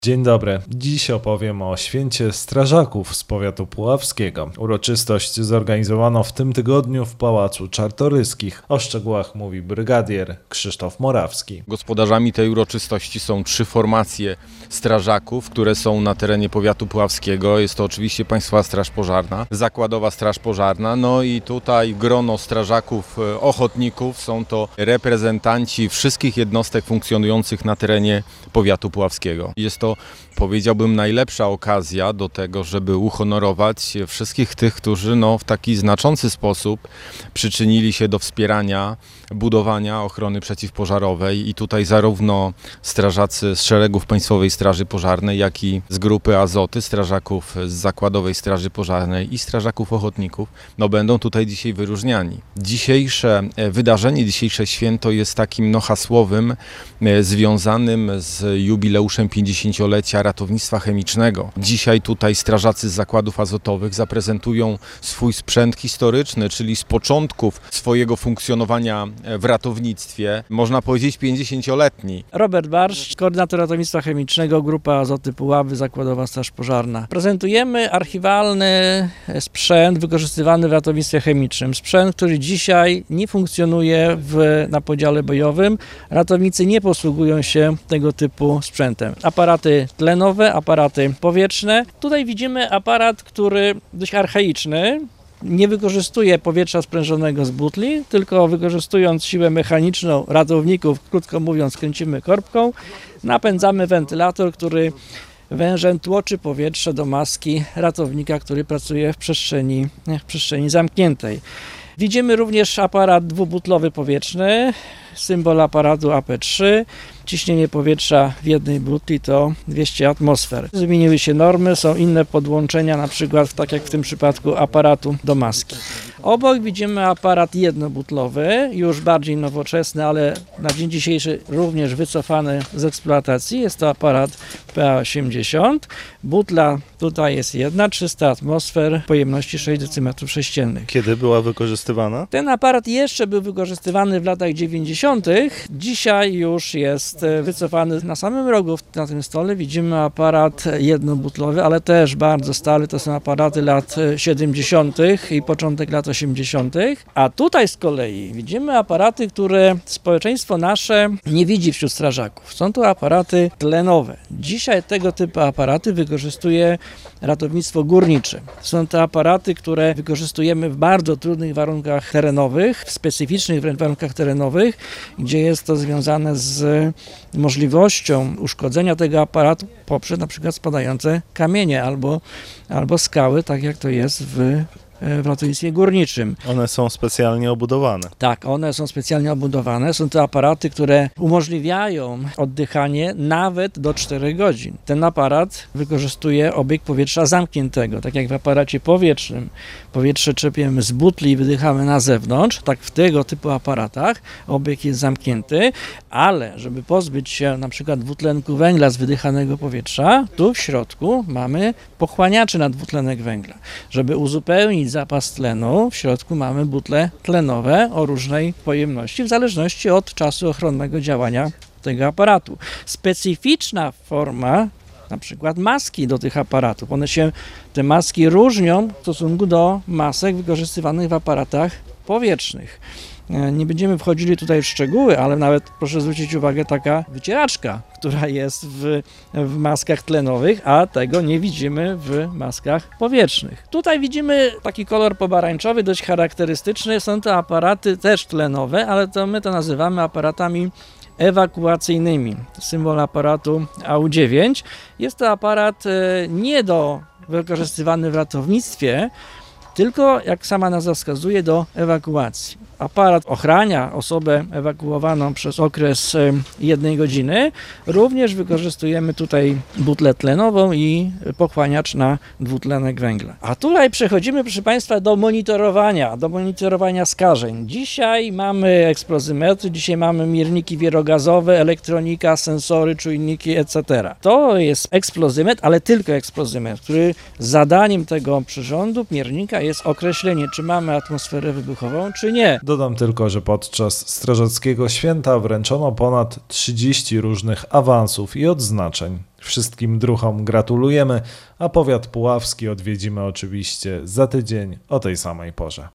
Dzień dobry. Dziś opowiem o święcie strażaków z powiatu puławskiego. Uroczystość zorganizowano w tym tygodniu w Pałacu Czartoryskich. O szczegółach mówi brygadier Krzysztof Morawski. Gospodarzami tej uroczystości są 3 formacje strażaków, które są na terenie powiatu puławskiego. Jest to oczywiście Państwowa Straż Pożarna, Zakładowa Straż Pożarna, no i tutaj grono strażaków ochotników. Są to reprezentanci wszystkich jednostek funkcjonujących na terenie powiatu puławskiego. Jest to, powiedziałbym, najlepsza okazja do tego, żeby uhonorować wszystkich tych, którzy w taki znaczący sposób przyczynili się do wspierania budowania ochrony przeciwpożarowej i tutaj zarówno strażacy z szeregów Państwowej Straży Pożarnej, jak i z grupy Azoty, strażaków z Zakładowej Straży Pożarnej i strażaków ochotników, będą tutaj dzisiaj wyróżniani. Dzisiejsze wydarzenie, dzisiejsze święto jest takim hasłowym związanym z jubileuszem 50-lecia ratownictwa chemicznego. Dzisiaj tutaj strażacy z zakładów azotowych zaprezentują swój sprzęt historyczny, czyli z początków swojego funkcjonowania w ratownictwie, można powiedzieć 50-letni. Robert Barszcz, koordynator ratownictwa chemicznego, Grupa Azoty Puławy, Zakładowa Straż Pożarna. Prezentujemy archiwalny sprzęt wykorzystywany w ratownictwie chemicznym. Sprzęt, który dzisiaj nie funkcjonuje na podziale bojowym. Ratownicy nie posługują się tego typu sprzętem. Aparaty tlenowe, aparaty powietrzne. Tutaj widzimy aparat, który dość archaiczny. Nie wykorzystuje powietrza sprężonego z butli, tylko wykorzystując siłę mechaniczną ratowników, krótko mówiąc, kręcimy korbką, napędzamy wentylator, który wężem tłoczy powietrze do maski ratownika, który pracuje w przestrzeni zamkniętej. Widzimy również aparat dwubutlowy powietrzny, symbol aparatu AP3. Ciśnienie powietrza w jednej butli to 200 atmosfer. Zmieniły się normy, są inne podłączenia, na przykład tak jak w tym przypadku aparatu do maski. Obok widzimy aparat jednobutlowy, już bardziej nowoczesny, ale na dzień dzisiejszy również wycofany z eksploatacji. Jest to aparat PA80. Butla tutaj jest jedna, 300 atmosfer, pojemności 6 dm3. Kiedy była wykorzystywana? Ten aparat jeszcze był wykorzystywany w latach 90. Dzisiaj już jest wycofany. Na samym rogu na tym stole widzimy aparat jednobutlowy, ale też bardzo stary. To są aparaty lat 70. i początek lat 80. A tutaj z kolei widzimy aparaty, które społeczeństwo nasze nie widzi wśród strażaków. Są to aparaty tlenowe. Dzisiaj tego typu aparaty wykorzystuje ratownictwo górnicze. Są to aparaty, które wykorzystujemy w bardzo trudnych warunkach terenowych, w specyficznych wręcz warunkach terenowych, gdzie jest to związane z możliwością uszkodzenia tego aparatu poprzez na przykład spadające kamienie albo skały, tak jak to jest w ratownictwie górniczym. One są specjalnie obudowane. Tak, one są specjalnie obudowane. Są to aparaty, które umożliwiają oddychanie nawet do 4 godzin. Ten aparat wykorzystuje obieg powietrza zamkniętego, tak jak w aparacie powietrznym. Powietrze czerpiemy z butli i wydychamy na zewnątrz. Tak w tego typu aparatach obieg jest zamknięty, ale żeby pozbyć się na przykład dwutlenku węgla z wydychanego powietrza, tu w środku mamy pochłaniacze na dwutlenek węgla. Żeby uzupełnić zapas tlenu, w środku mamy butle tlenowe o różnej pojemności, w zależności od czasu ochronnego działania tego aparatu. Specyficzna forma, na przykład maski do tych aparatów. Te maski różnią w stosunku do masek wykorzystywanych w aparatach powietrznych. Nie będziemy wchodzili tutaj w szczegóły, ale nawet proszę zwrócić uwagę, taka wycieraczka, która jest w maskach tlenowych, a tego nie widzimy w maskach powietrznych. Tutaj widzimy taki kolor pomarańczowy, dość charakterystyczny. Są to aparaty też tlenowe, ale my to nazywamy aparatami ewakuacyjnymi. Symbol aparatu AU9. Jest to aparat wykorzystywany w ratownictwie, tylko, jak sama nazwa wskazuje, do ewakuacji. Aparat ochrania osobę ewakuowaną przez okres 1 godziny. Również wykorzystujemy tutaj butlę tlenową i pochłaniacz na dwutlenek węgla. A tutaj przechodzimy, proszę Państwa, do monitorowania skażeń. Dzisiaj mamy eksplozymetry, dzisiaj mamy mierniki wierogazowe, elektronika, sensory, czujniki, etc. To jest eksplozymetr, ale tylko eksplozymetr, który zadaniem tego przyrządu, miernika ważniejsze jest określenie, czy mamy atmosferę wybuchową, czy nie. Dodam tylko, że podczas strażackiego święta wręczono ponad 30 różnych awansów i odznaczeń. Wszystkim druhom gratulujemy, a powiat puławski odwiedzimy oczywiście za tydzień o tej samej porze.